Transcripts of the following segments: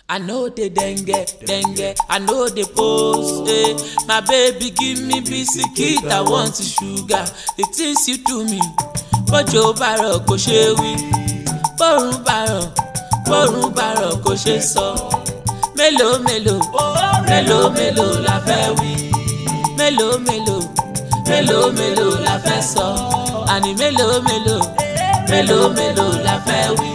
I know the dengue, I know the post, My baby give me biscuit, I want sugar. The things you do me, bọ́jọ́ bá rọ̀ kò ṣe wí. Bọ́rùn bá rọ̀ kò ṣe sọ. Mélòó la fẹ́ wí. Mélòó la fẹ́ sọ. Àní mélòó la fẹ́ wí.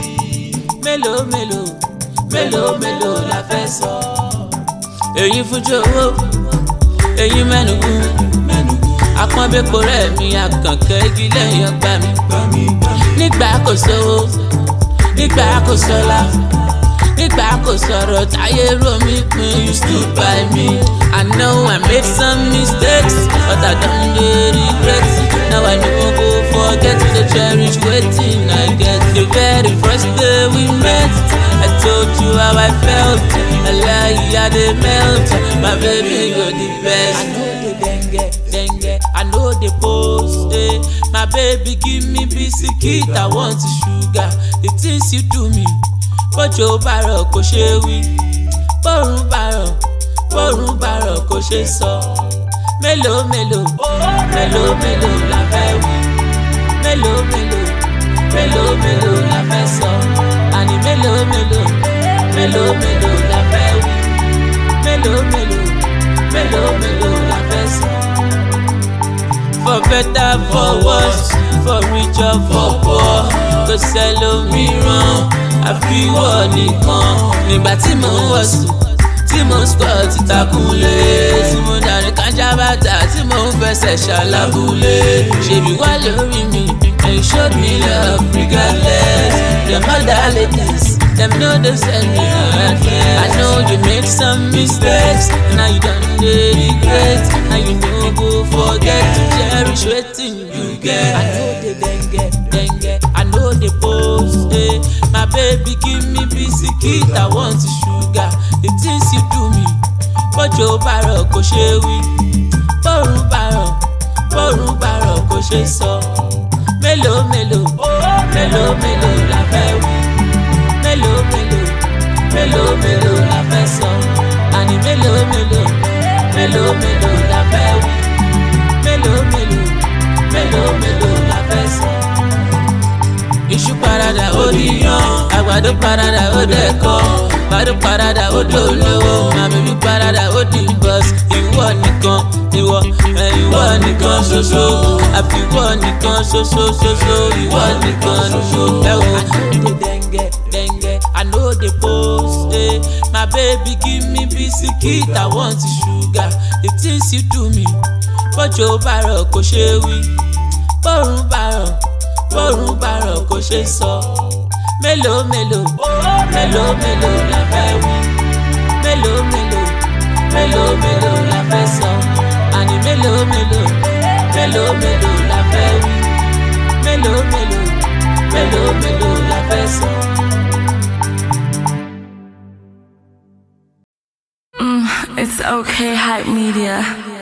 Mélòó la fẹ́ sọ. Èyí fújò owó, èyí mẹ́nugún. Apọ́nbẹ́pọ̀ rẹ̀ mi àkànkẹ́ igi lẹ́yìn ọgbà mi. Nígbà kò sówó, nígbà kò sọ́lá, nígbà kò sọ̀rọ̀ táyé rò mí pin. You stood by me. I know I made some mistakes, but I don't regret. Now I no go forget to cherish wetin I get. The very first day we met, I told you how I felt. I lie, I dey melt. My baby, you're the best. I know the dengue, I know the post. My baby give me biscuit, I want sugar. The things you do me, bọ́jọ́ bá rọ̀ kò ṣe wí. Bọ́rùn bá rọ̀ kò ṣe sọ. Mélòó la fẹ́ wí. Mélòó la fẹ́ sọ. Àní mélòó la fẹ́ wí. Mélòó la fẹ́ sọ. For better, for worse, for rich or for poor, kò sẹ́lòmíràn àfiwọ́ nìkan. Nígbà tí mò ń wọ̀sùn, tí mò ń squat ìtàkùnlé, tí mo dàrí kájà bàtà, tí mò ń fẹsẹ̀ ṣàlàbùlé. Ṣèbí wá lórí mi, and you showed me love regardless. Them other ladies, them know they send me heartless. I know you made some mistakes, now you done dey regret. Now you no go forget to cherish wetin you get. I know the dengue, I know the post. My baby give me biscuit, I want sugar. The things you do me, bọ́jọ́ bá rọ̀ kò ṣe wí. Bọ́rùn bá rọ̀ kò ṣe sọ. Mélòó la fẹ́ wí. Mélòó la fẹ́ sọ. Àní mélòó la fẹ́ wí. Mélòó la fẹ́ sọ. Iṣu parada ó díyan, àgbàdo parada ó dẹ̀kọ́, àgbàdo parada ó dolówó, màmí parada ó di bọ́s. Ìwọ nìkan ṣoṣo, àfiwọ́ nìkan ṣoṣo, ìwọ nìkan ṣoṣo. I know the dengue, I know the post. My baby give me biscuit, I want sugar. The things you do me, bọ́jọ́ bá rọ̀ kò ṣe wí. Bọ́rùn bá rọ̀ kò ṣe sọ. Mélòó la fẹ́ wí. Mélòó la fẹ́ sọ. Àní mélòó la fẹ́ wí. Mélòó la fẹ́ sọ. It's okay, Hype Media.